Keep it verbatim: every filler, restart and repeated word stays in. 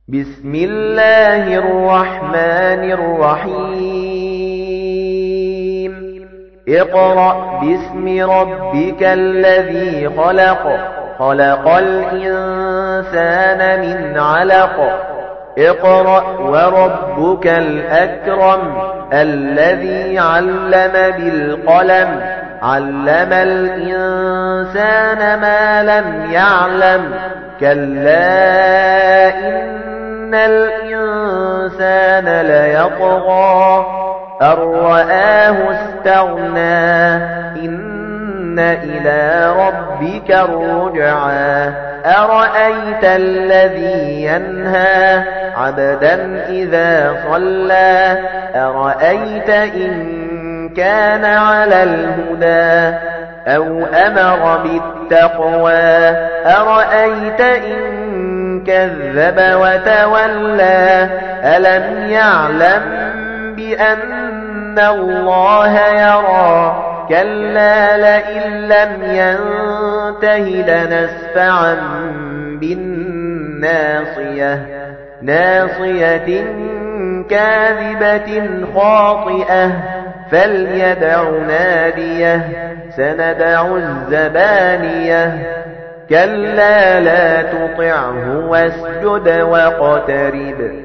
بسم الله الرحمن الرحيم اقرأ باسم ربك الذي خلق خلق الإنسان من علق اقرأ وربك الأكرم الذي علم بالقلم علم الإنسان ما لم يعلم كلا إن الإنسان ليطغى أن رآه استغنى إن إلى ربك الرجعى أرأيت الذي ينهى عبدا إذا صلى أرأيت إن كان على الهدى أو أمر بالتقوى أرأيت إن كذب وتولى ألم يعلم بأن الله يرى كلا لئن لم ينته لنسفعا بالناصية ناصية كاذبة خاطئة فليدع ناديه سندع الزبانية كلا لا تطعه واسجد واقترب